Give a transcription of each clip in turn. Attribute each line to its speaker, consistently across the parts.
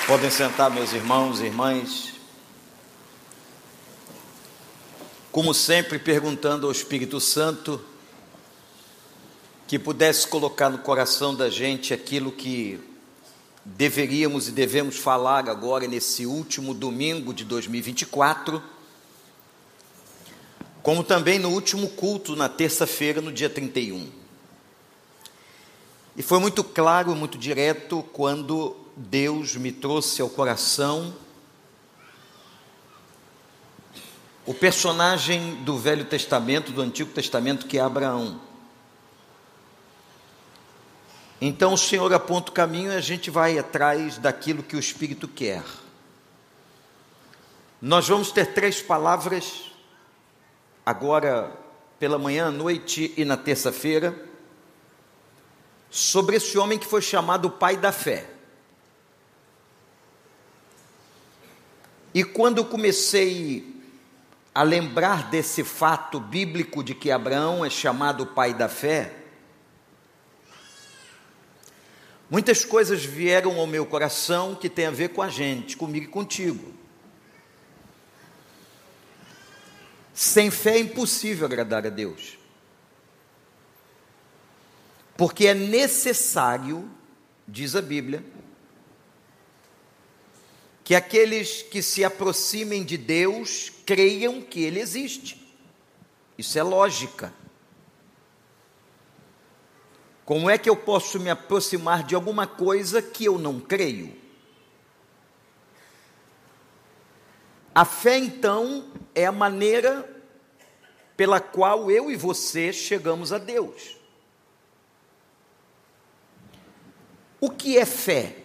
Speaker 1: Podem sentar, meus irmãos e irmãs. Como sempre, perguntando ao Espírito Santo que pudesse colocar no coração da gente aquilo que deveríamos e devemos falar agora nesse último domingo de 2024, como também no último culto na terça-feira, no dia 31. E foi muito claro, muito direto, quando Deus me trouxe ao coração o personagem do Velho Testamento, do Antigo Testamento, que é Abraão. Então o Senhor aponta o caminho e a gente vai atrás daquilo que o Espírito quer. Nós vamos ter 3 palavras, agora pela manhã, à noite e na terça-feira, sobre esse homem que foi chamado pai da fé. E quando eu comecei a lembrar desse fato bíblico de que Abraão é chamado pai da fé, muitas coisas vieram ao meu coração que tem a ver com a gente, comigo e contigo. Sem fé é impossível agradar a Deus, porque é necessário, diz a Bíblia, que aqueles que se aproximem de Deus creiam que Ele existe. Isso é lógica. Como é que eu posso me aproximar de alguma coisa que eu não creio? A fé, então, é a maneira pela qual eu e você chegamos a Deus. O que é fé?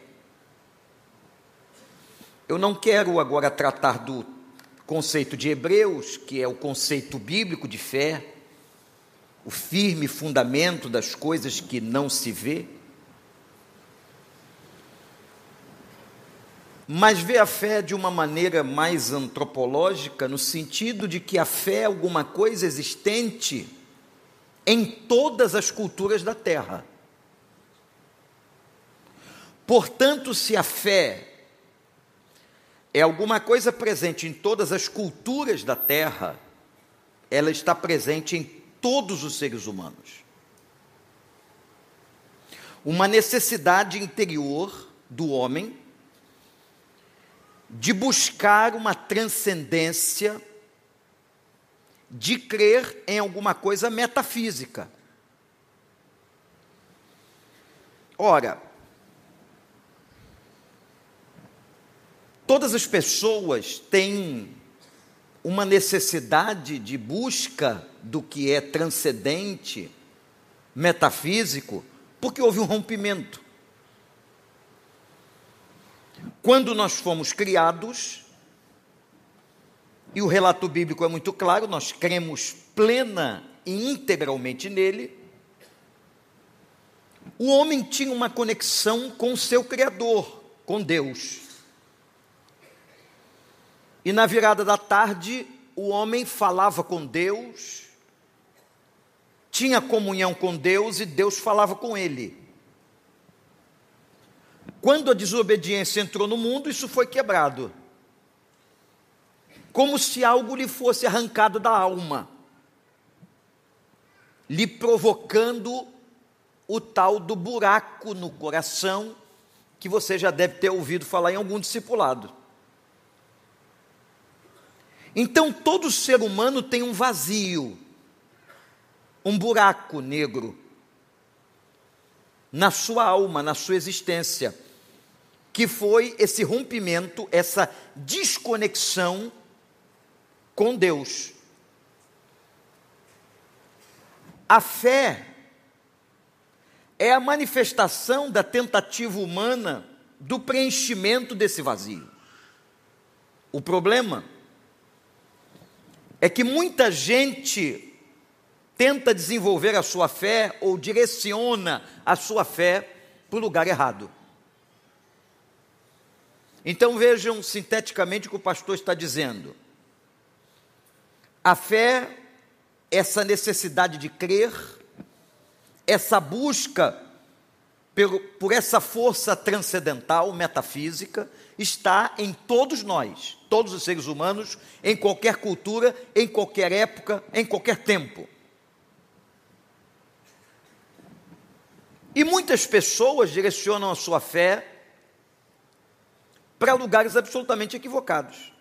Speaker 1: Eu não quero agora tratar do conceito de Hebreus, que é o conceito bíblico de fé, o firme fundamento das coisas que não se vê, mas ver a fé de uma maneira mais antropológica, no sentido de que a fé é alguma coisa existente em todas as culturas da terra. Portanto, se a fé é alguma coisa presente em todas as culturas da terra, ela está presente em todos os seres humanos. Uma necessidade interior do homem de buscar uma transcendência, de crer em alguma coisa metafísica. Ora, todas as pessoas têm uma necessidade de busca do que é transcendente, metafísico, porque houve um rompimento. Quando nós fomos criados, e o relato bíblico é muito claro, nós cremos plena e integralmente nele, o homem tinha uma conexão com o seu Criador, com Deus. E na virada da tarde, o homem falava com Deus, tinha comunhão com Deus e Deus falava com ele. Quando a desobediência entrou no mundo, isso foi quebrado. Como se algo lhe fosse arrancado da alma, lhe provocando o tal do buraco no coração, que você já deve ter ouvido falar em algum discipulado. Então, todo ser humano tem um vazio, um buraco negro na sua alma, na sua existência, que foi esse rompimento, essa desconexão com Deus. A fé é a manifestação da tentativa humana do preenchimento desse vazio. O problema é que muita gente tenta desenvolver a sua fé ou direciona a sua fé para o lugar errado. Então vejam sinteticamente o que o pastor está dizendo. A fé, essa necessidade de crer, essa busca por essa força transcendental, metafísica, está em todos nós, todos os seres humanos, em qualquer cultura, em qualquer época, em qualquer tempo. E muitas pessoas direcionam a sua fé para lugares absolutamente equivocados,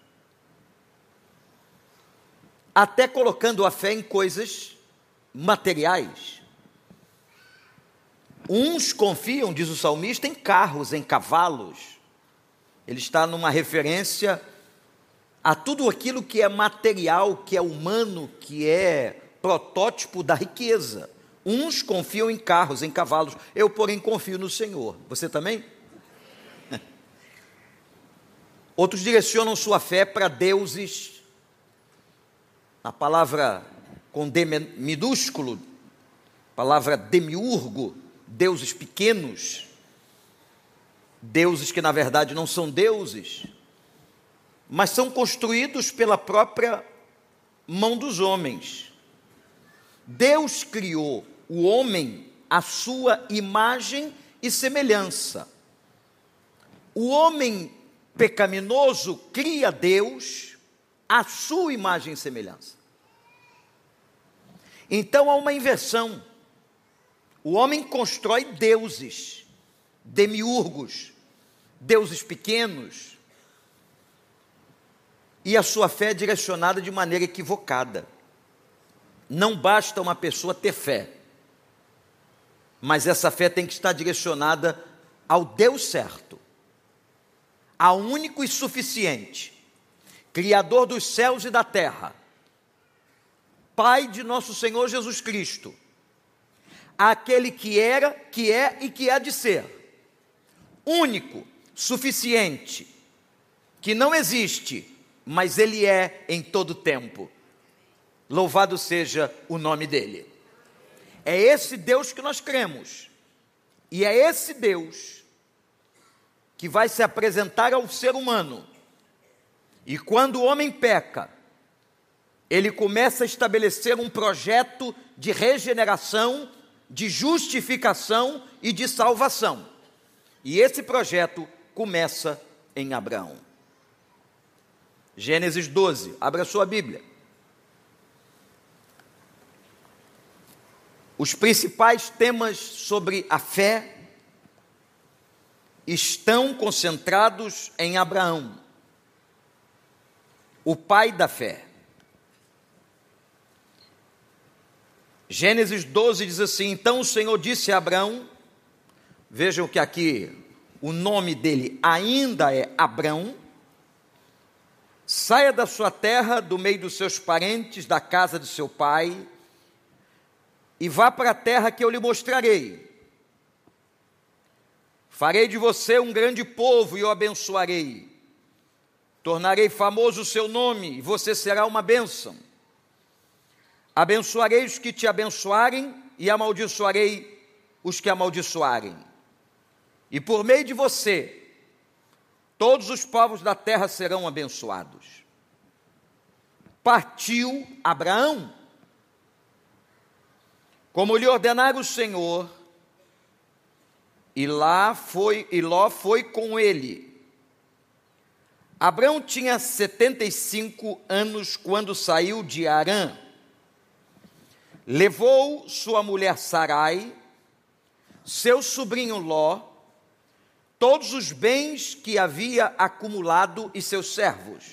Speaker 1: até colocando a fé em coisas materiais. Uns confiam, diz o salmista, em carros, em cavalos. Ele está numa referência a tudo aquilo que é material, que é humano, que é protótipo da riqueza. Uns confiam em carros, em cavalos. Eu, porém, confio no Senhor. Você também? Outros direcionam sua fé para deuses. A palavra com D minúsculo, palavra demiurgo, deuses pequenos, deuses que na verdade não são deuses, mas são construídos pela própria mão dos homens. Deus criou o homem à sua imagem e semelhança. O homem pecaminoso cria Deus à sua imagem e semelhança. Então há uma inversão. O homem constrói deuses, demiurgos, deuses pequenos, e a sua fé é direcionada de maneira equivocada. Não basta uma pessoa ter fé, mas essa fé tem que estar direcionada ao Deus certo, ao único e suficiente, Criador dos céus e da terra, Pai de nosso Senhor Jesus Cristo, aquele que era, que é e que há de ser, único, suficiente, que não existe, mas Ele é em todo tempo. Louvado seja o nome dEle. É esse Deus que nós cremos, e é esse Deus que vai se apresentar ao ser humano, e quando o homem peca, ele começa a estabelecer um projeto de regeneração, de justificação e de salvação. E esse projeto começa em Abraão. Gênesis 12, abra sua Bíblia. Os principais temas sobre a fé estão concentrados em Abraão, o pai da fé. Gênesis 12 diz assim: então o Senhor disse a Abraão, vejam que aqui o nome dele ainda é Abrão, saia da sua terra, do meio dos seus parentes, da casa de seu pai, e vá para a terra que eu lhe mostrarei. Farei de você um grande povo e o abençoarei. Tornarei famoso o seu nome e você será uma bênção. Abençoarei os que te abençoarem e amaldiçoarei os que amaldiçoarem. E por meio de você, todos os povos da terra serão abençoados. Partiu Abraão, como lhe ordenara o Senhor, e Ló foi com ele. Abraão tinha 75 anos quando saiu de Harã. Levou sua mulher Sarai, seu sobrinho Ló, todos os bens que havia acumulado e seus servos,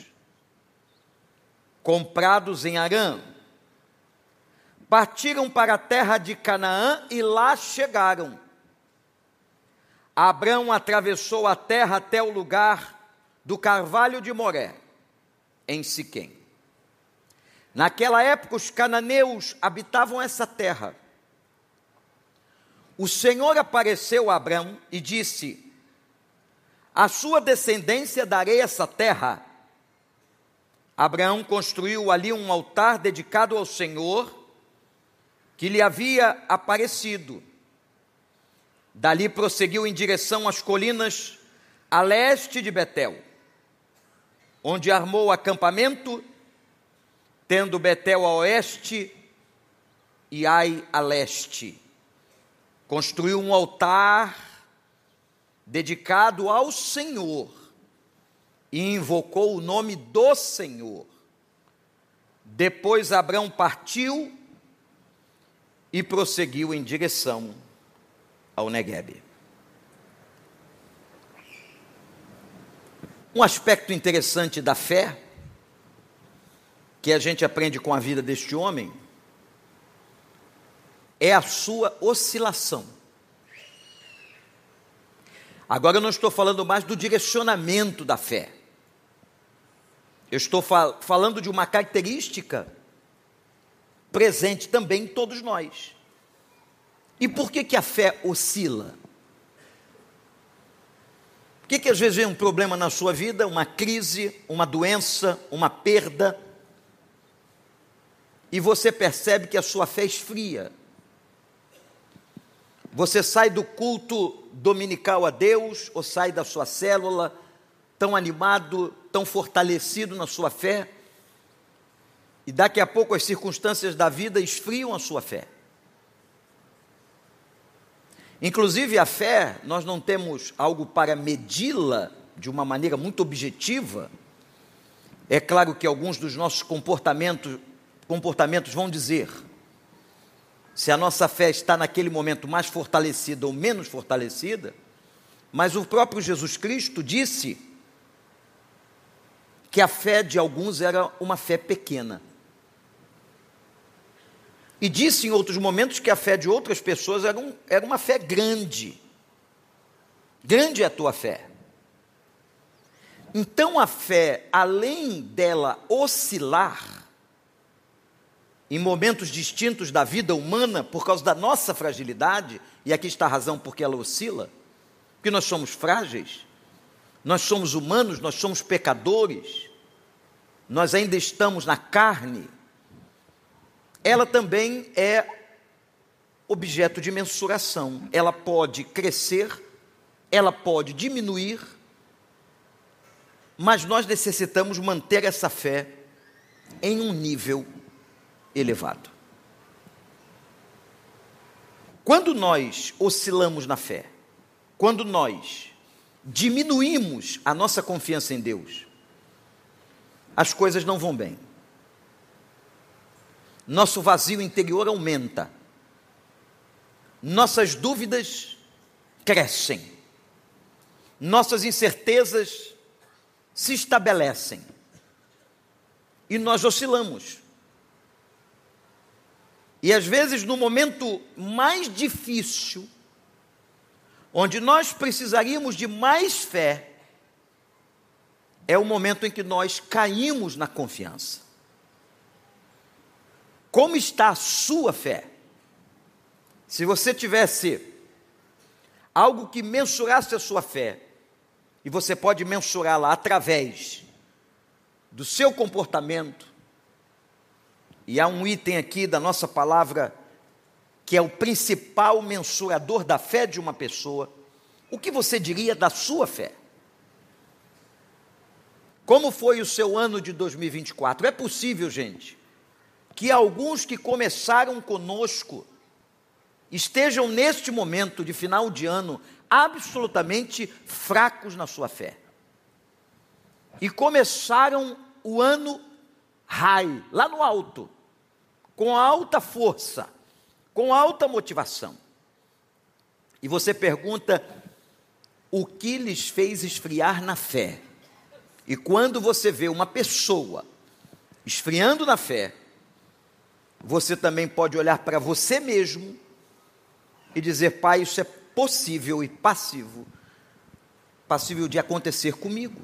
Speaker 1: comprados em Harã. Partiram para a terra de Canaã e lá chegaram. Abraão atravessou a terra até o lugar do carvalho de Moré, em Siquém. Naquela época, os cananeus habitavam essa terra. O Senhor apareceu a Abraão e disse: à sua descendência darei essa terra. Abraão construiu ali um altar dedicado ao Senhor, que lhe havia aparecido. Dali prosseguiu em direção às colinas a leste de Betel, onde armou acampamento, tendo Betel a oeste e Ai a leste. construiu um altar dedicado ao Senhor e invocou o nome do Senhor. Depois Abrão partiu e prosseguiu em direção ao Neguebe. Um aspecto interessante da fé, que a gente aprende com a vida deste homem, é a sua oscilação. Agora eu não estou falando mais do direcionamento da fé. Eu estou falando de uma característica presente também em todos nós. E por que a fé oscila? Por que às vezes vem um problema na sua vida, uma crise, uma doença, uma perda, e você percebe que a sua fé esfria? Você sai do culto dominical a Deus, ou sai da sua célula, tão animado, tão fortalecido na sua fé, e daqui a pouco as circunstâncias da vida esfriam a sua fé. Inclusive a fé, nós não temos algo para medi-la de uma maneira muito objetiva. É claro que alguns dos nossos comportamentos vão dizer se a nossa fé está naquele momento mais fortalecida ou menos fortalecida, mas o próprio Jesus Cristo disse que a fé de alguns era uma fé pequena. E disse em outros momentos que a fé de outras pessoas era uma fé grande. Grande é a tua fé. Então a fé, além dela oscilar em momentos distintos da vida humana, por causa da nossa fragilidade, e aqui está a razão porque ela oscila, porque nós somos frágeis, nós somos humanos, nós somos pecadores, nós ainda estamos na carne. Ela também é objeto de mensuração. Ela pode crescer, ela pode diminuir, mas nós necessitamos manter essa fé em um nível elevado. Quando nós oscilamos na fé, quando nós diminuímos a nossa confiança em Deus, as coisas não vão bem. Nosso vazio interior aumenta, nossas dúvidas crescem, nossas incertezas se estabelecem e nós oscilamos. E às vezes no momento mais difícil, onde nós precisaríamos de mais fé, é o momento em que nós caímos na confiança. Como está a sua fé? Se você tivesse algo que mensurasse a sua fé, e você pode mensurá-la através do seu comportamento, e há um item aqui da nossa palavra que é o principal mensurador da fé de uma pessoa, o que você diria da sua fé? Como foi o seu ano de 2024? É possível, gente, que alguns que começaram conosco estejam neste momento de final de ano absolutamente fracos na sua fé. E começaram o ano high, lá no alto, com alta força, com alta motivação. E você pergunta, o que lhes fez esfriar na fé? E quando você vê uma pessoa esfriando na fé, você também pode olhar para você mesmo e dizer, pai, isso é possível e passível de acontecer comigo.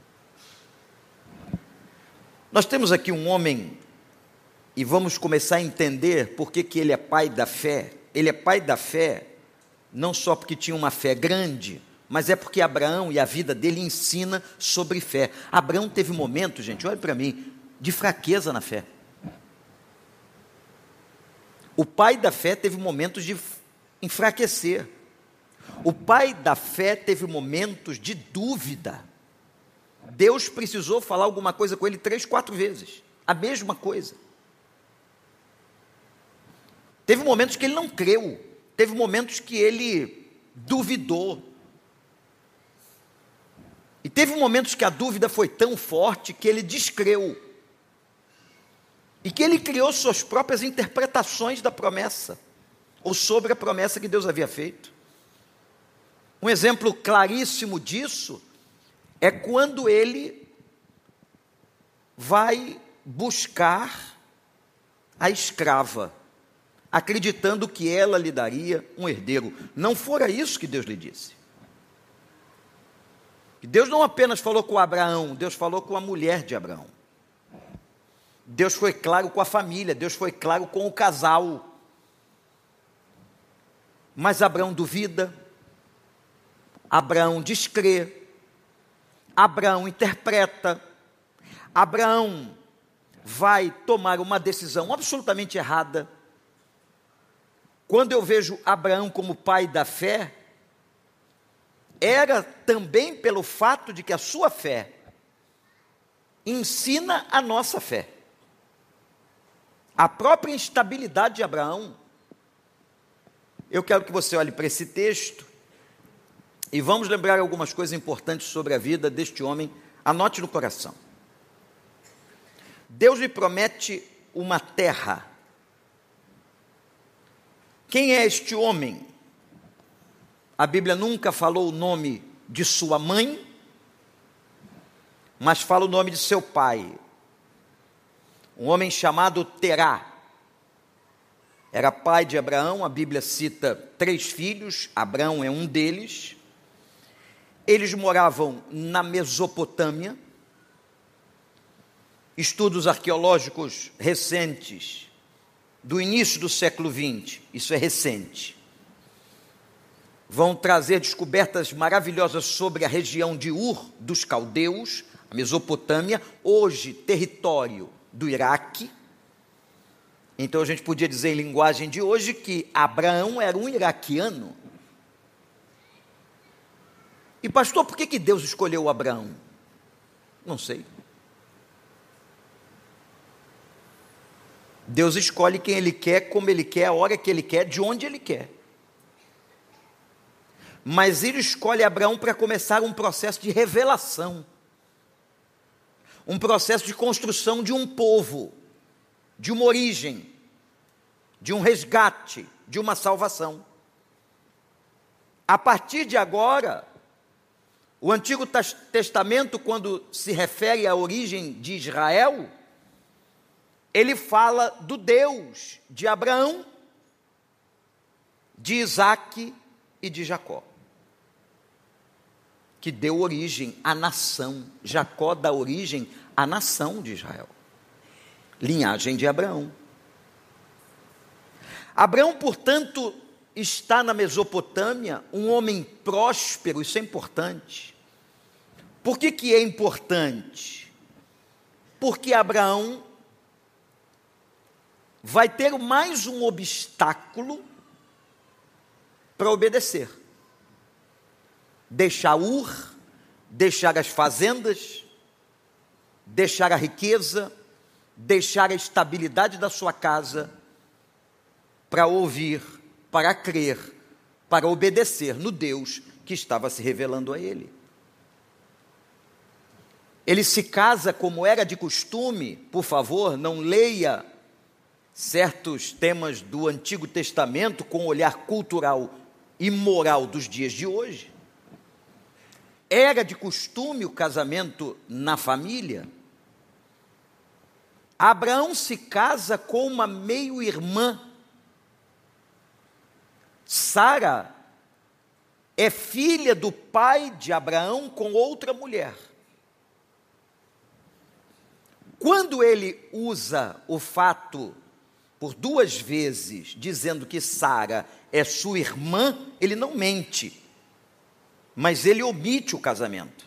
Speaker 1: Nós temos aqui um homem, e vamos começar a entender por que ele é pai da fé. Ele é pai da fé, não só porque tinha uma fé grande, mas é porque Abraão e a vida dele ensina sobre fé. Abraão teve momentos, gente, olha para mim, de fraqueza na fé. O pai da fé teve momentos de enfraquecer. O pai da fé teve momentos de dúvida. Deus precisou falar alguma coisa com ele 3, 4 vezes. A mesma coisa. Teve momentos que ele não creu. teve momentos que ele duvidou. E teve momentos que a dúvida foi tão forte que ele descreu. E que ele criou suas próprias interpretações da promessa, ou sobre a promessa que Deus havia feito. Um exemplo claríssimo disso é quando ele vai buscar a escrava, acreditando que ela lhe daria um herdeiro. Não fora isso que Deus lhe disse. E Deus não apenas falou com Abraão, Deus falou com a mulher de Abraão. Deus foi claro com a família, Deus foi claro com o casal. Mas Abraão duvida, Abraão descrê, Abraão interpreta, Abraão vai tomar uma decisão absolutamente errada. Quando eu vejo Abraão como pai da fé, era também pelo fato de que a sua fé ensina a nossa fé. A própria instabilidade de Abraão. Eu quero que você olhe para esse texto e vamos lembrar algumas coisas importantes sobre a vida deste homem. Anote no coração. Deus lhe promete uma terra. Quem é este homem? A Bíblia nunca falou o nome de sua mãe, mas fala o nome de seu pai. Um homem chamado Terá. Era pai de Abraão, a Bíblia cita 3 filhos, Abraão é um deles. Eles moravam na Mesopotâmia. Estudos arqueológicos recentes, do início do século XX, isso é recente, vão trazer descobertas maravilhosas sobre a região de Ur dos caldeus, a Mesopotâmia, hoje território do Iraque. Então a gente podia dizer em linguagem de hoje que Abraão era um iraquiano. E pastor, por que Deus escolheu Abraão? Não sei. Deus escolhe quem Ele quer, como Ele quer, a hora que Ele quer, de onde Ele quer. Mas Ele escolhe Abraão para começar um processo de revelação. Um processo de construção de um povo, de uma origem, de um resgate, de uma salvação. A partir de agora, o Antigo Testamento, quando se refere à origem de Israel, ele fala do Deus de Abraão, de Isaque e de Jacó, que deu origem à nação. Jacó dá origem à nação de Israel, linhagem de Abraão. Abraão, portanto, está na Mesopotâmia, um homem próspero. Isso é importante. Por que é importante? Porque Abraão vai ter mais um obstáculo para obedecer. Deixar Ur, deixar as fazendas, deixar a riqueza, deixar a estabilidade da sua casa, para ouvir, para crer, para obedecer no Deus que estava se revelando a ele. Ele se casa como era de costume. Por favor, não leia certos temas do Antigo Testamento com o olhar cultural e moral dos dias de hoje. Era de costume o casamento na família. Abraão se casa com uma meio-irmã. Sara é filha do pai de Abraão com outra mulher. Quando ele usa o fato por 2 vezes, dizendo que Sara é sua irmã, ele não mente, mas ele omite o casamento.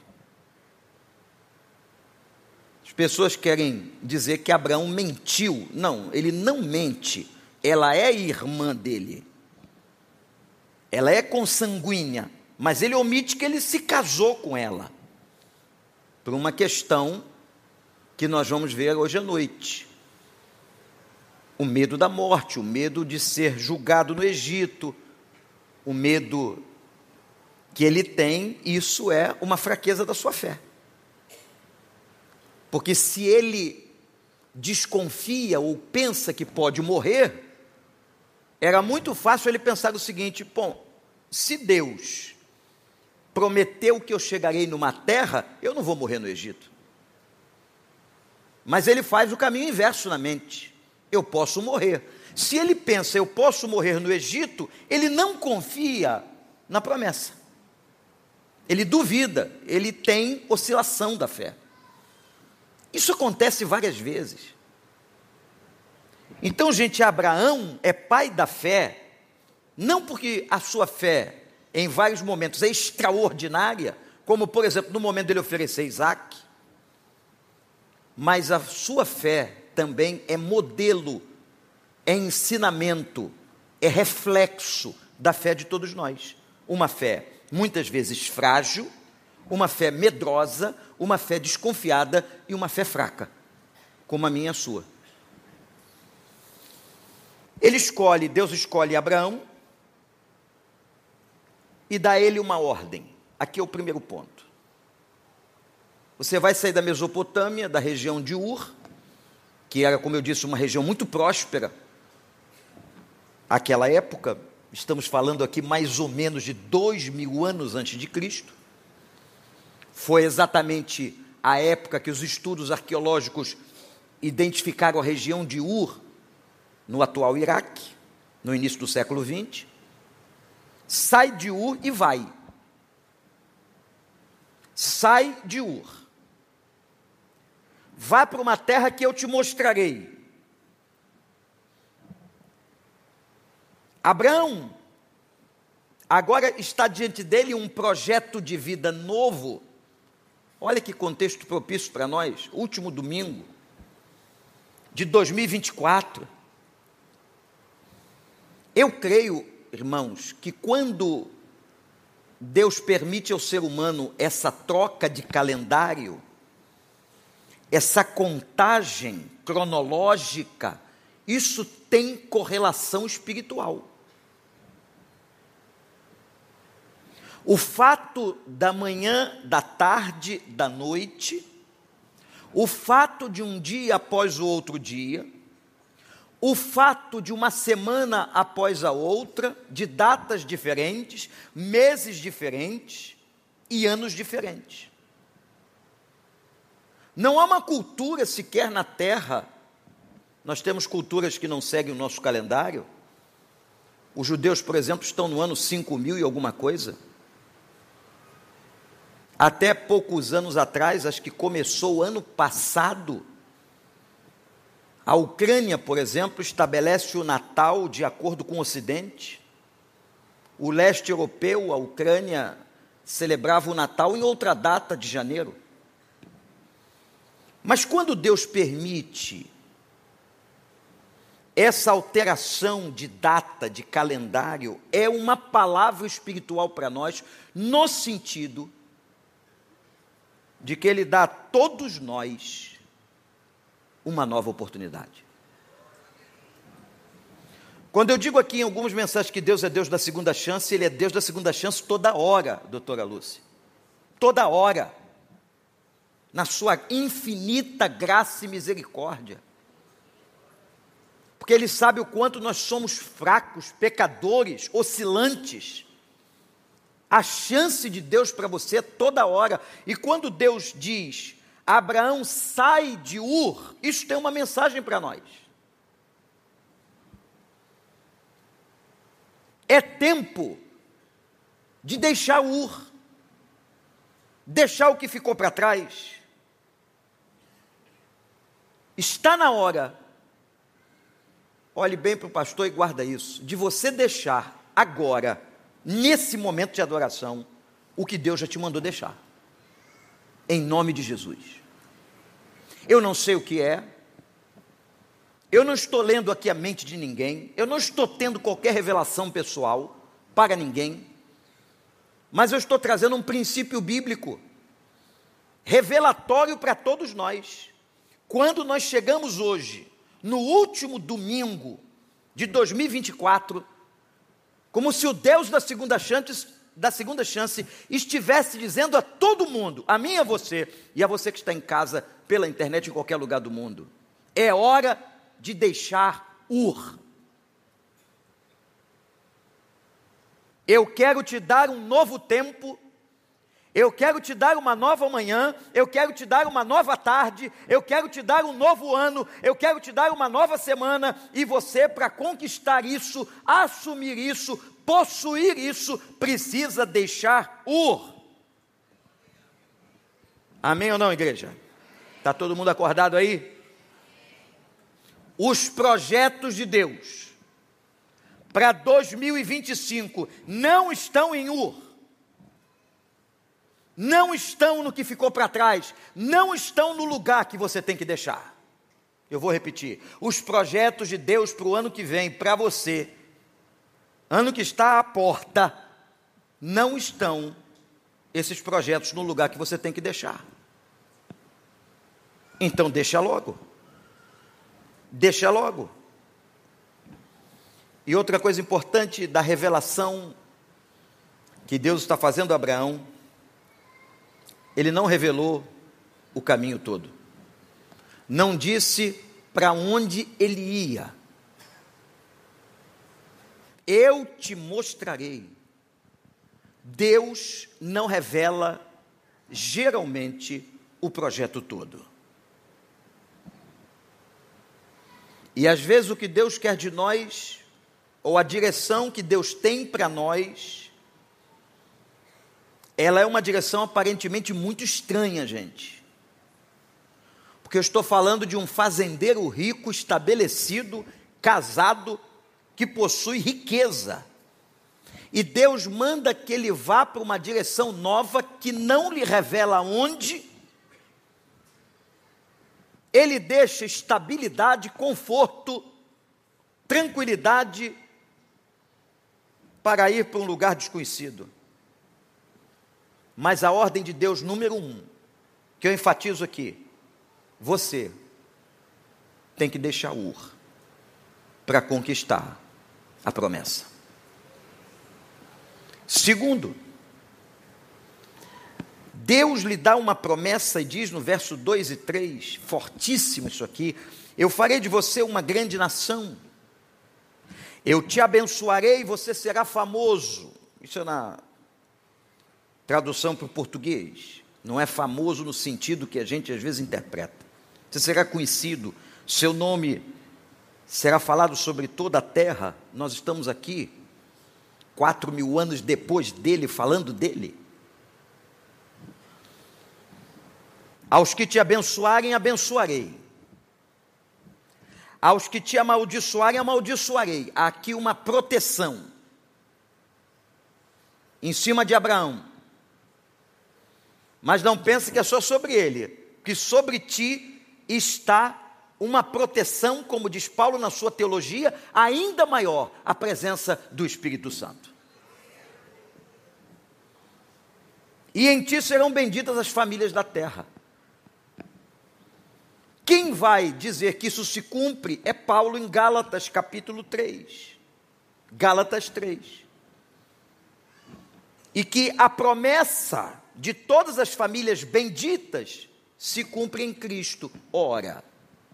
Speaker 1: As pessoas querem dizer que Abraão mentiu. Não, ele não mente. Ela é irmã dele. Ela é consanguínea, mas ele omite que ele se casou com ela, por uma questão que nós vamos ver hoje à noite. O medo da morte, o medo de ser julgado no Egito, o medo que ele tem, isso é uma fraqueza da sua fé. Porque se ele desconfia ou pensa que pode morrer, era muito fácil ele pensar o seguinte: bom, se Deus prometeu que eu chegarei numa terra, eu não vou morrer no Egito. Mas ele faz o caminho inverso na mente: eu posso morrer. Se ele pensa, eu posso morrer no Egito, ele não confia na promessa. Ele duvida, ele tem oscilação da fé. Isso acontece várias vezes. Então, gente, Abraão é pai da fé, não porque a sua fé, em vários momentos, é extraordinária, como, por exemplo, no momento dele oferecer Isaac, mas a sua fé também é modelo, é ensinamento, é reflexo da fé de todos nós. Uma fé muitas vezes frágil, uma fé medrosa, uma fé desconfiada e uma fé fraca, como a minha e a sua. Deus escolhe Abraão e dá a ele uma ordem. Aqui é o primeiro ponto. Você vai sair da Mesopotâmia, da região de Ur, que era, como eu disse, uma região muito próspera. Aquela época, estamos falando aqui mais ou menos de 2000 anos antes de Cristo. Foi exatamente a época que os estudos arqueológicos identificaram a região de Ur, no atual Iraque, no início do século XX. Sai de Ur e vai. Sai de Ur. Vá para uma terra que eu te mostrarei. Abraão, agora está diante dele um projeto de vida novo. Olha que contexto propício para nós. Último domingo de 2024. Eu creio, irmãos, que quando Deus permite ao ser humano essa troca de calendário, essa contagem cronológica, isso tem correlação espiritual. O fato da manhã, da tarde, da noite, o fato de um dia após o outro dia, o fato de uma semana após a outra, de datas diferentes, meses diferentes e anos diferentes. Não há uma cultura sequer na Terra. Nós temos culturas que não seguem o nosso calendário. Os judeus, por exemplo, estão no ano 5000 e alguma coisa. Até poucos anos atrás, acho que começou o ano passado, a Ucrânia, por exemplo, estabelece o Natal de acordo com o Ocidente. O leste europeu, a Ucrânia, celebrava o Natal em outra data de janeiro. Mas quando Deus permite essa alteração de data, de calendário, é uma palavra espiritual para nós, no sentido de que Ele dá a todos nós uma nova oportunidade. Quando eu digo aqui em algumas mensagens que Deus é Deus da segunda chance, Ele é Deus da segunda chance toda hora, doutora Lúcia. Toda hora. Na sua infinita graça e misericórdia. Porque Ele sabe o quanto nós somos fracos, pecadores, oscilantes. A chance de Deus para você é toda hora. E quando Deus diz: Abraão sai de Ur, isso tem uma mensagem para nós. É tempo de deixar Ur, deixar o que ficou para trás. Está na hora, olhe bem para o pastor e guarda isso, de você deixar agora, nesse momento de adoração, o que Deus já te mandou deixar. Em nome de Jesus. Eu não sei o que é, eu não estou lendo aqui a mente de ninguém, eu não estou tendo qualquer revelação pessoal para ninguém, mas eu estou trazendo um princípio bíblico, revelatório para todos nós. Quando nós chegamos hoje, no último domingo de 2024, Como se o Deus da segunda chance estivesse dizendo a todo mundo, a mim e a você, e a você que está em casa, pela internet, em qualquer lugar do mundo: é hora de deixar Ur. Eu quero te dar um novo tempo, eu quero te dar uma nova manhã, eu quero te dar uma nova tarde, eu quero te dar um novo ano, eu quero te dar uma nova semana, e você, para conquistar isso, assumir isso, possuir isso, precisa deixar Ur. Amém ou não, igreja? Está todo mundo acordado aí? Os projetos de Deus para 2025 não estão em Ur, não estão no que ficou para trás, não estão no lugar que você tem que deixar. Eu vou repetir: os projetos de Deus para o ano que vem, para você, ano que está à porta, não estão esses projetos no lugar que você tem que deixar. Então deixa logo. Deixa logo. E outra coisa importante da revelação que Deus está fazendo a Abraão: Ele não revelou o caminho todo, não disse para onde ele ia. Eu te mostrarei. Deus não revela geralmente o projeto todo. E às vezes o que Deus quer de nós, ou a direção que Deus tem para nós, ela é uma direção aparentemente muito estranha, gente. Porque eu estou falando de um fazendeiro rico, estabelecido, casado, que possui riqueza. E Deus manda que ele vá para uma direção nova, que não lhe revela onde. Ele deixa estabilidade, conforto, tranquilidade, para ir para um lugar desconhecido. Mas a ordem de Deus número 1, que eu enfatizo aqui: você tem que deixar Ur para conquistar a promessa. Segundo, Deus lhe dá uma promessa e diz no verso 2 e 3, fortíssimo isso aqui: eu farei de você uma grande nação, eu te abençoarei e você será famoso. Isso é na tradução para o português. Não é famoso no sentido que a gente às vezes interpreta. Você será conhecido, seu nome será falado sobre toda a terra. Nós estamos aqui 4.000 anos depois dele, falando dele. Aos que te abençoarem, abençoarei. Aos que te amaldiçoarem, amaldiçoarei. Há aqui uma proteção em cima de Abraão. Mas não pense que é só sobre ele, que sobre ti está uma proteção, como diz Paulo na sua teologia, ainda maior: a presença do Espírito Santo. E em ti serão benditas as famílias da terra. Quem vai dizer que isso se cumpre é Paulo em Gálatas capítulo 3. Gálatas 3. E que a promessa de todas as famílias benditas se cumpre em Cristo. Ora,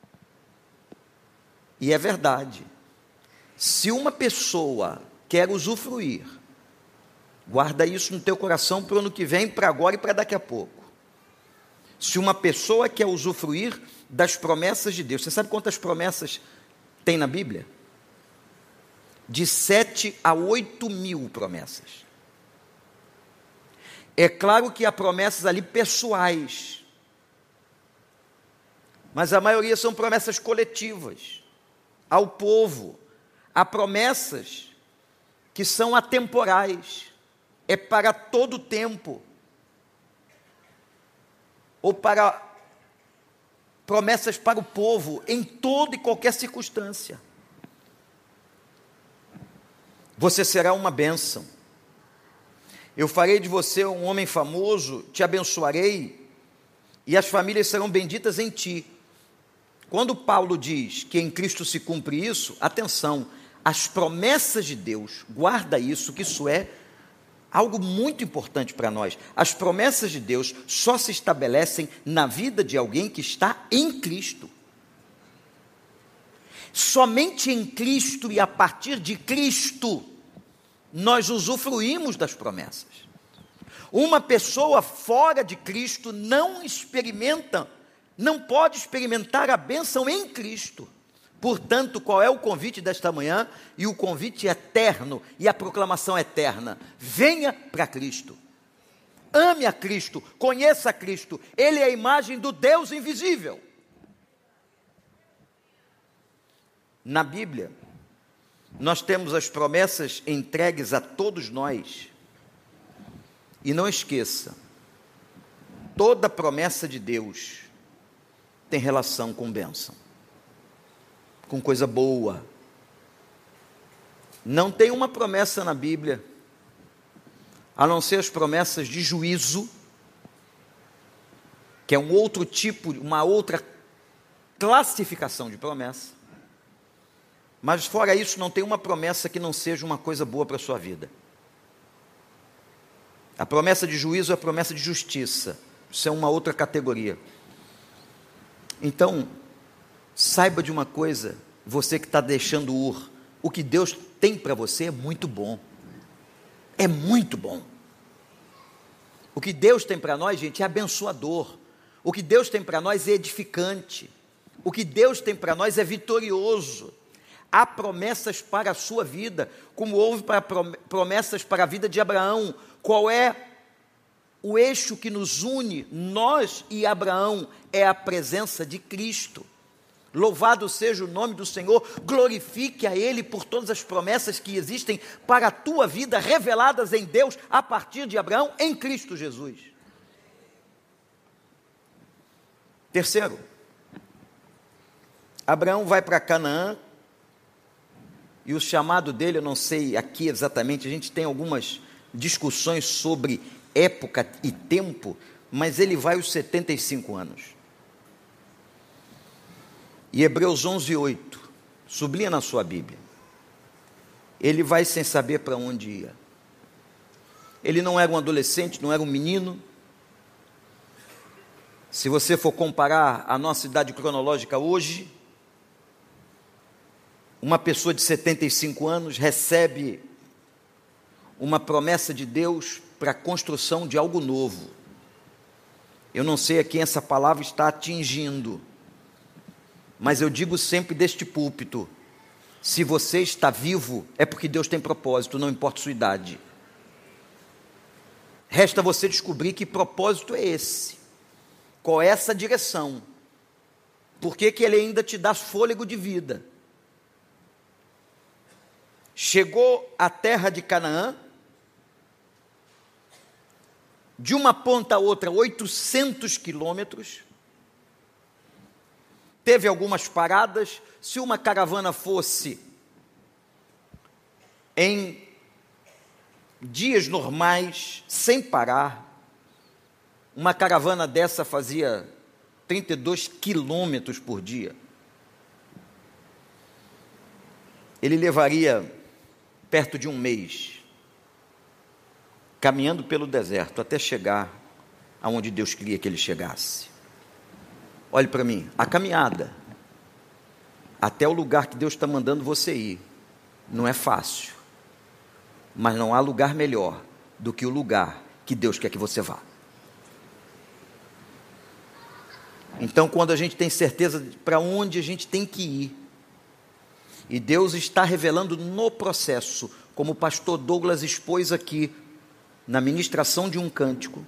Speaker 1: e é verdade, se uma pessoa quer usufruir, guarda isso no teu coração para o ano que vem, para agora e para daqui a pouco. Se uma pessoa quer usufruir das promessas de Deus, você sabe quantas promessas tem na Bíblia? De 7 a 8 mil promessas. É claro que há promessas ali pessoais, mas a maioria são promessas coletivas, ao povo. Há promessas que são atemporais, é para todo o tempo, ou para promessas para o povo, em toda e qualquer circunstância. Você será uma bênção. Eu farei de você um homem famoso, te abençoarei, e as famílias serão benditas em ti. Quando Paulo diz que em Cristo se cumpre isso, atenção, as promessas de Deus, guarda isso, que isso é algo muito importante para nós. As promessas de Deus só se estabelecem na vida de alguém que está em Cristo. Somente em Cristo e a partir de Cristo nós usufruímos das promessas. Uma pessoa fora de Cristo não pode experimentar a bênção em Cristo. Portanto, qual é o convite desta manhã? E o convite eterno, e a proclamação eterna: venha para Cristo, ame a Cristo, conheça a Cristo, Ele é a imagem do Deus invisível. Na Bíblia, nós temos as promessas entregues a todos nós, e não esqueça, toda promessa de Deus tem relação com bênção, com coisa boa. Não tem uma promessa na Bíblia, a não ser as promessas de juízo, que é um outro tipo, uma outra classificação de promessa. Mas fora isso, não tem uma promessa que não seja uma coisa boa para a sua vida. A promessa de juízo é a promessa de justiça. Isso é uma outra categoria. Então, saiba de uma coisa, você que está deixando o que Deus tem para você é muito bom. É muito bom. O que Deus tem para nós, gente, é abençoador. O que Deus tem para nós é edificante. O que Deus tem para nós é vitorioso. Há promessas para a sua vida, como houve promessas para a vida de Abraão. Qual é o eixo que nos une, nós e Abraão? É a presença de Cristo. Louvado seja o nome do Senhor, glorifique a Ele por todas as promessas que existem para a tua vida, reveladas em Deus, a partir de Abraão, em Cristo Jesus. Terceiro, Abraão vai para Canaã, e o chamado dele, eu não sei aqui exatamente, a gente tem algumas discussões sobre época e tempo, mas ele vai aos 75 anos. E Hebreus 11:8, sublinha na sua Bíblia, ele vai sem saber para onde ia. Ele não era um adolescente, não era um menino. Se você for comparar a nossa idade cronológica hoje, uma pessoa de 75 anos recebe uma promessa de Deus para a construção de algo novo. Eu não sei a quem essa palavra está atingindo, mas eu digo sempre deste púlpito: se você está vivo, é porque Deus tem propósito, não importa a sua idade. Resta você descobrir que propósito é esse, qual é essa direção, por que Ele ainda te dá fôlego de vida. Chegou à terra de Canaã, de uma ponta a outra, 800 quilômetros, teve algumas paradas. Se uma caravana fosse em dias normais, sem parar, uma caravana dessa fazia 32 quilômetros por dia. Ele levaria perto de um mês, caminhando pelo deserto, até chegar aonde Deus queria que ele chegasse. Olhe para mim, a caminhada até o lugar que Deus está mandando você ir, não é fácil, mas não há lugar melhor do que o lugar que Deus quer que você vá. Então, quando a gente tem certeza para onde a gente tem que ir, e Deus está revelando no processo, como o pastor Douglas expôs aqui, na ministração de um cântico,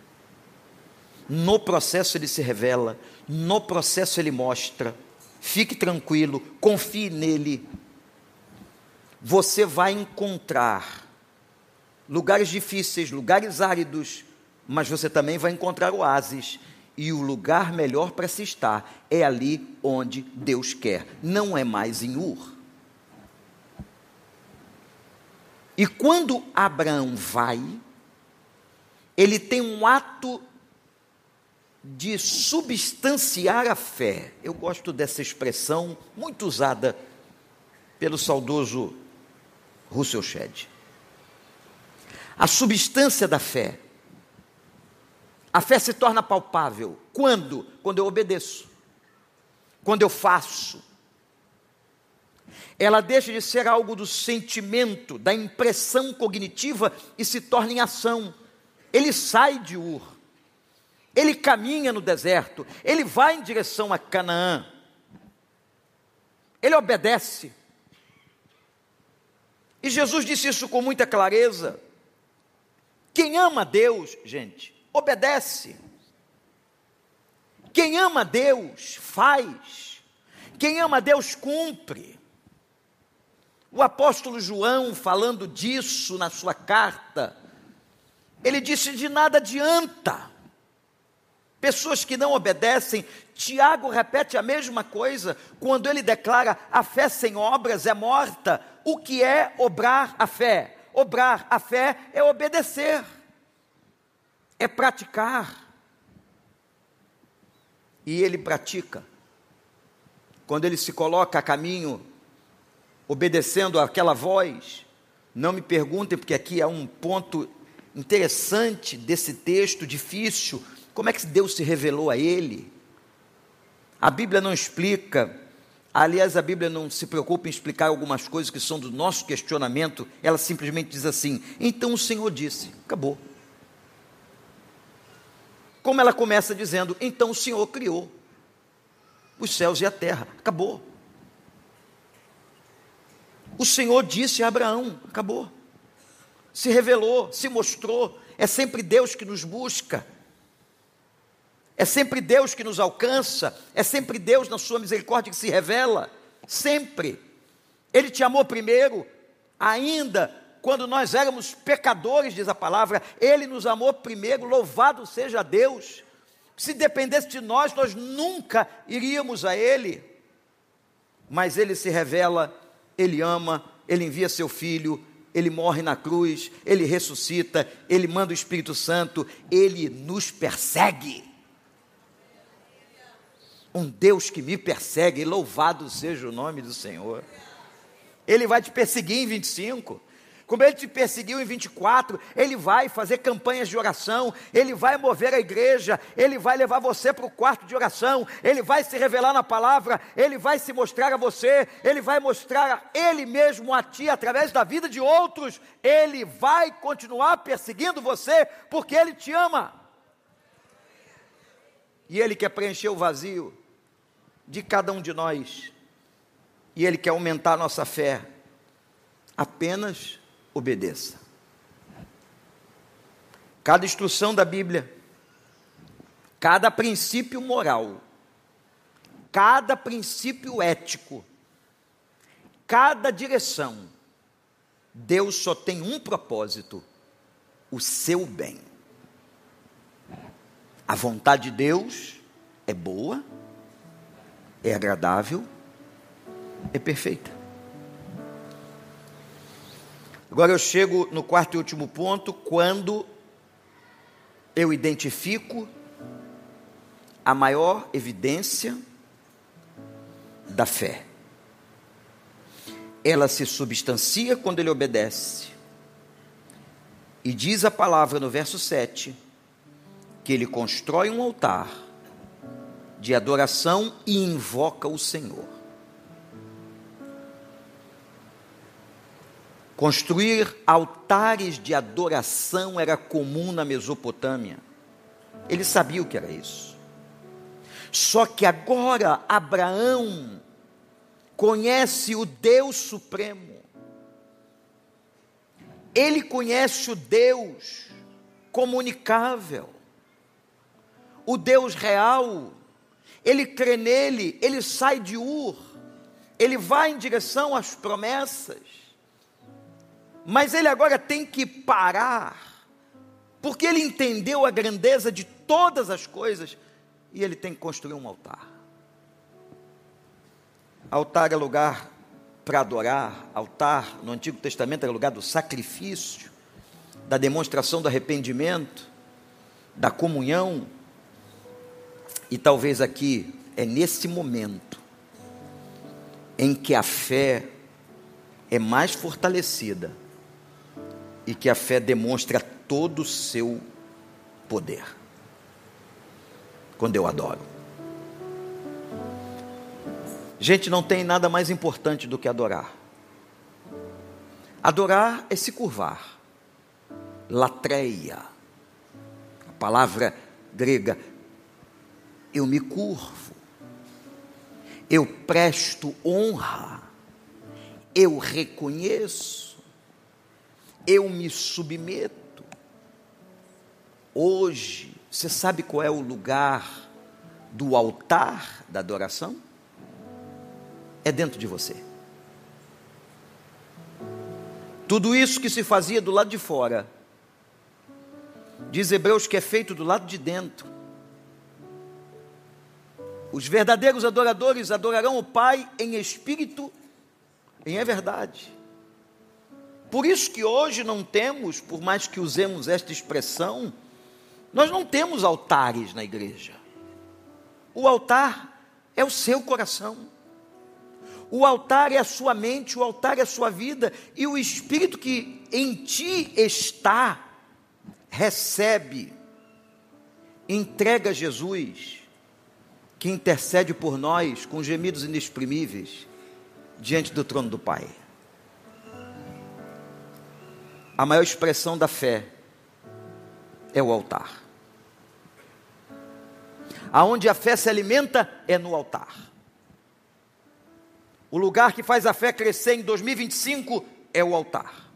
Speaker 1: no processo Ele se revela, no processo Ele mostra. Fique tranquilo, confie nele. Você vai encontrar lugares difíceis, lugares áridos, mas você também vai encontrar oásis. E o lugar melhor para se estar é ali onde Deus quer, não é mais em Ur. E quando Abraão vai, ele tem um ato de substanciar a fé. Eu gosto dessa expressão, muito usada pelo saudoso Russell Shedd. A substância da fé. A fé se torna palpável. Quando? Quando eu obedeço. Quando eu faço. Ela deixa de ser algo do sentimento, da impressão cognitiva e se torna em ação. Ele sai de Ur. Ele caminha no deserto. Ele vai em direção a Canaã. Ele obedece. E Jesus disse isso com muita clareza. Quem ama a Deus, gente, obedece. Quem ama a Deus, faz. Quem ama a Deus, cumpre. O apóstolo João, falando disso na sua carta, ele disse: de nada adianta. Pessoas que não obedecem. Tiago repete a mesma coisa, quando ele declara: a fé sem obras é morta. O que é obrar a fé? Obrar a fé é obedecer, é praticar. E ele pratica. Quando ele se coloca a caminho, obedecendo àquela voz. Não me perguntem, porque aqui é um ponto interessante desse texto, difícil. Como é que Deus se revelou a ele? A Bíblia não explica. Aliás, a Bíblia não se preocupa em explicar algumas coisas que são do nosso questionamento. Ela simplesmente diz assim: então o Senhor disse. Acabou. Como ela começa dizendo: então o Senhor criou os céus e a terra. Acabou. O Senhor disse a Abraão. Acabou. Se revelou, se mostrou. É sempre Deus que nos busca. É sempre Deus que nos alcança. É sempre Deus na sua misericórdia que se revela. Sempre. Ele te amou primeiro, ainda quando nós éramos pecadores, diz a palavra. Ele nos amou primeiro. Louvado seja Deus. Se dependesse de nós, nós nunca iríamos a Ele. Mas Ele se revela, Ele ama, Ele envia seu Filho, Ele morre na cruz, Ele ressuscita, Ele manda o Espírito Santo, Ele nos persegue. Um Deus que me persegue, louvado seja o nome do Senhor. Ele vai te perseguir em 25, como Ele te perseguiu em 24, Ele vai fazer campanhas de oração, Ele vai mover a igreja, Ele vai levar você para o quarto de oração, Ele vai se revelar na palavra, Ele vai se mostrar a você, Ele vai mostrar Ele mesmo a ti, através da vida de outros. Ele vai continuar perseguindo você, porque Ele te ama. E Ele quer preencher o vazio de cada um de nós, e Ele quer aumentar a nossa fé. Apenas obedeça. Cada instrução da Bíblia, cada princípio moral, cada princípio ético, cada direção, Deus só tem um propósito: o seu bem. A vontade de Deus é boa, é agradável, é perfeita. Agora eu chego no quarto e último ponto, quando eu identifico a maior evidência da fé. Ela se substancia quando ele obedece. E diz a palavra no verso 7, que ele constrói um altar de adoração e invoca o Senhor. Construir altares de adoração era comum na Mesopotâmia. Ele sabia o que era isso. Só que agora Abraão conhece o Deus Supremo. Ele conhece o Deus comunicável, o Deus real. Ele crê nele, ele sai de Ur, ele vai em direção às promessas, mas ele agora tem que parar, porque ele entendeu a grandeza de todas as coisas, e ele tem que construir um altar. Altar é lugar para adorar. Altar no Antigo Testamento era lugar do sacrifício, da demonstração do arrependimento, da comunhão. E talvez aqui é nesse momento em que a fé é mais fortalecida e que a fé demonstra todo o seu poder. Quando eu adoro. Gente, não tem nada mais importante do que adorar. Adorar é se curvar. Latreia. A palavra grega. Eu me curvo. Eu presto honra. Eu reconheço. Eu me submeto. Hoje, você sabe qual é o lugar do altar da adoração? É dentro de você. Tudo isso que se fazia do lado de fora, diz Hebreus que é feito do lado de dentro. Os verdadeiros adoradores adorarão o Pai em espírito e em verdade. Por isso que hoje não temos, por mais que usemos esta expressão, nós não temos altares na igreja. O altar é o seu coração. O altar é a sua mente, o altar é a sua vida. E o Espírito que em ti está, recebe, entrega a Jesus, que intercede por nós com gemidos inexprimíveis, diante do trono do Pai. A maior expressão da fé é o altar. Aonde a fé se alimenta é no altar. O lugar que faz a fé crescer em 2025 é o altar.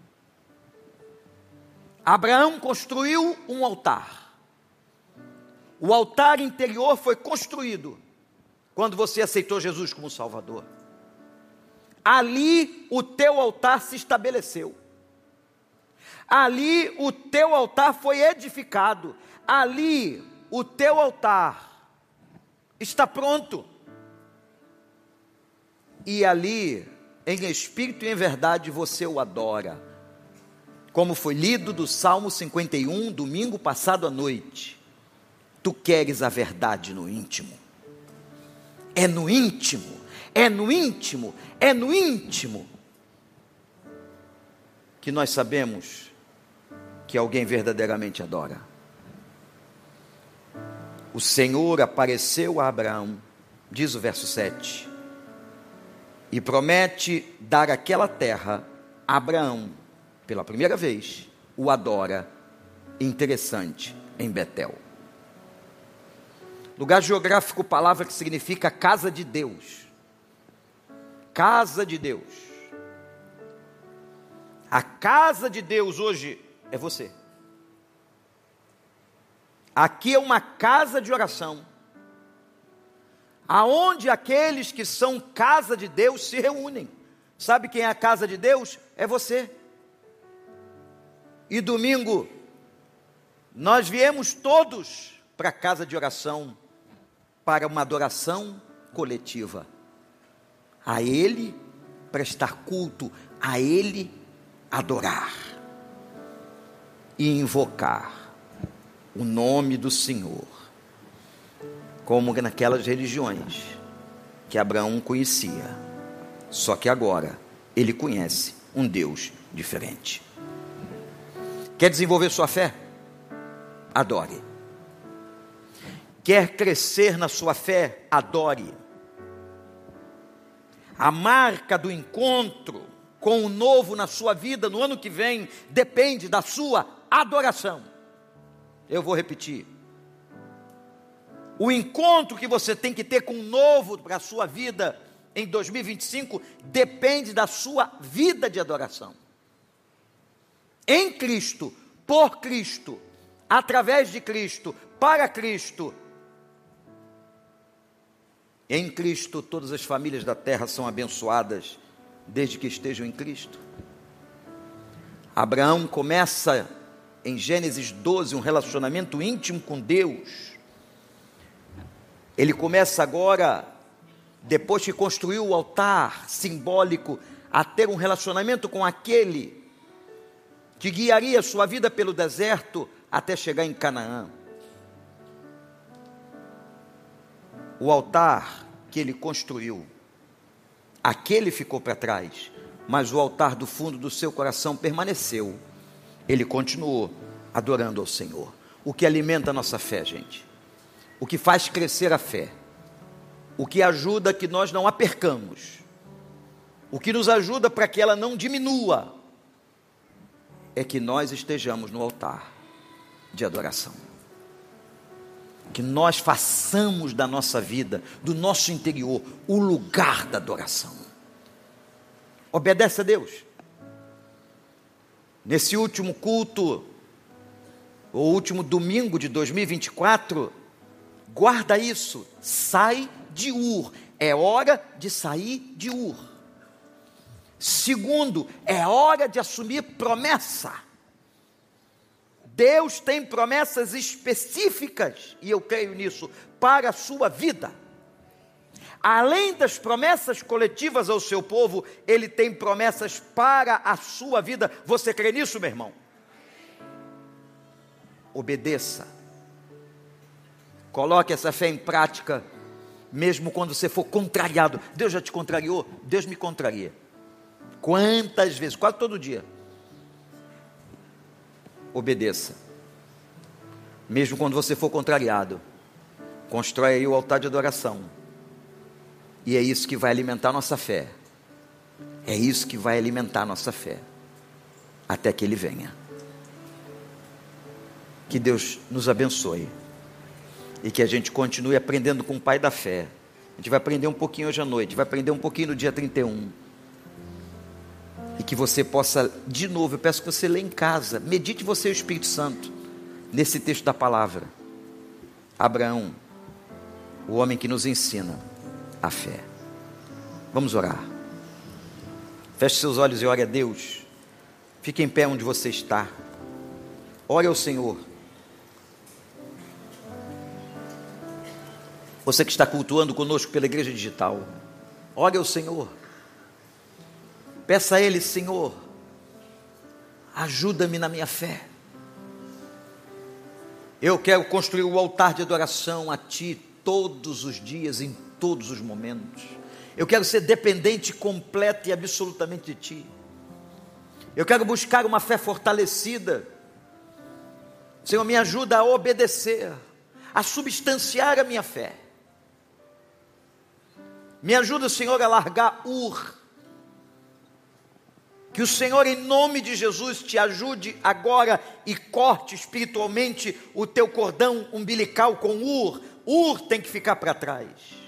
Speaker 1: Abraão construiu um altar. O altar interior foi construído quando você aceitou Jesus como Salvador. Ali o teu altar se estabeleceu. Ali o teu altar foi edificado. Ali o teu altar está pronto. E ali, em espírito e em verdade, você o adora. Como foi lido do Salmo 51, domingo passado à noite. Tu queres a verdade no íntimo. É no íntimo, é no íntimo, é no íntimo que nós sabemos que alguém verdadeiramente adora. O Senhor apareceu a Abraão, diz o verso 7, e promete dar aquela terra a Abraão, pela primeira vez, o adora, interessante, em Betel. Lugar geográfico, palavra que significa casa de Deus. Casa de Deus. A casa de Deus hoje é você. Aqui é uma casa de oração, aonde aqueles que são casa de Deus se reúnem. Sabe quem é a casa de Deus? É você. E domingo, nós viemos todos para a casa de oração, para uma adoração coletiva. A Ele prestar culto, a Ele adorar e invocar o nome do Senhor, como naquelas religiões que Abraão conhecia, só que agora ele conhece um Deus diferente. Quer desenvolver sua fé? Adore. Quer crescer na sua fé? Adore. A marca do encontro com o novo na sua vida no ano que vem depende da sua adoração. Eu vou repetir. O encontro que você tem que ter com o novo para a sua vida em 2025 depende da sua vida de adoração. Em Cristo, por Cristo, através de Cristo, para Cristo. Em Cristo, todas as famílias da terra são abençoadas, desde que estejam em Cristo. Abraão começa em Gênesis 12, um relacionamento íntimo com Deus. Ele começa agora, depois que construiu o altar simbólico, a ter um relacionamento com aquele que guiaria sua vida pelo deserto até chegar em Canaã. O altar que ele construiu, aquele ficou para trás, mas o altar do fundo do seu coração permaneceu. Ele continuou adorando ao Senhor. O que alimenta a nossa fé, gente, o que faz crescer a fé, o que ajuda que nós não a percamos, o que nos ajuda para que ela não diminua, é que nós estejamos no altar de adoração, que nós façamos da nossa vida, do nosso interior, o lugar da adoração. Obedece a Deus. Nesse último culto, o último domingo de 2024, guarda isso, sai de Ur, é hora de sair de Ur. Segundo, é hora de assumir promessa. Deus tem promessas específicas, e eu creio nisso, para a sua vida. Além das promessas coletivas ao seu povo, Ele tem promessas para a sua vida. Você crê nisso, meu irmão? Obedeça. Coloque essa fé em prática, mesmo quando você for contrariado. Deus já te contrariou? Deus me contraria. Quantas vezes? Quase todo dia. Obedeça. Mesmo quando você for contrariado, constrói aí o altar de adoração. E é isso que vai alimentar nossa fé. É isso que vai alimentar nossa fé, até que Ele venha. Que Deus nos abençoe, e que a gente continue aprendendo com o Pai da fé. A gente vai aprender um pouquinho hoje à noite, vai aprender um pouquinho no dia 31. E que você possa, de novo, eu peço que você lê em casa, medite você e o Espírito Santo, nesse texto da palavra. Abraão, o homem que nos ensina a fé. Vamos orar. Feche seus olhos e ore a Deus. Fique em pé onde você está. Ore ao Senhor. Você que está cultuando conosco pela igreja digital, ore ao Senhor. Peça a Ele: Senhor, ajuda-me na minha fé. Eu quero construir o altar de adoração a Ti todos os dias, em todos os momentos. Eu quero ser dependente completa e absolutamente de Ti. Eu quero buscar uma fé fortalecida. Senhor, me ajuda a obedecer, a substanciar a minha fé. Me ajuda, Senhor, a largar Ur. Que o Senhor, em nome de Jesus, te ajude agora e corte espiritualmente o teu cordão umbilical com Ur. Ur tem que ficar para trás.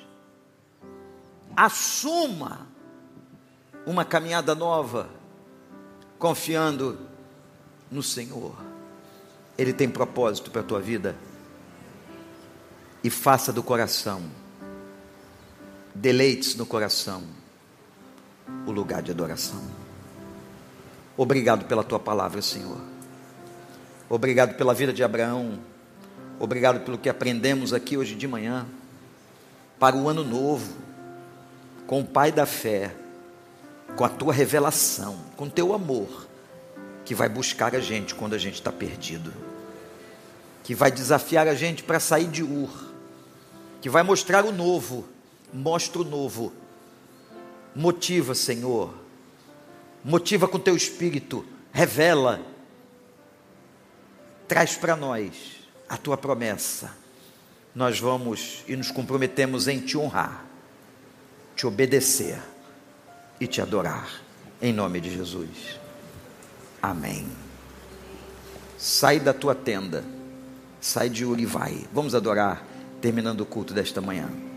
Speaker 1: Assuma uma caminhada nova, confiando no Senhor. Ele tem propósito para a tua vida. E faça do coração, deleites no coração, o lugar de adoração. Obrigado pela tua palavra, Senhor. Obrigado pela vida de Abraão. Obrigado pelo que aprendemos aqui hoje de manhã, para o ano novo, com o Pai da fé, com a tua revelação, com o teu amor, que vai buscar a gente quando a gente está perdido, que vai desafiar a gente para sair de Ur, que vai mostrar o novo. Mostra o novo. Motiva, Senhor. Motiva com teu Espírito. Revela. Traz para nós a tua promessa. Nós vamos e nos comprometemos em te honrar, te obedecer e te adorar, em nome de Jesus. Amém. Sai da tua tenda, sai de Ur e vai. Vamos adorar, terminando o culto desta manhã.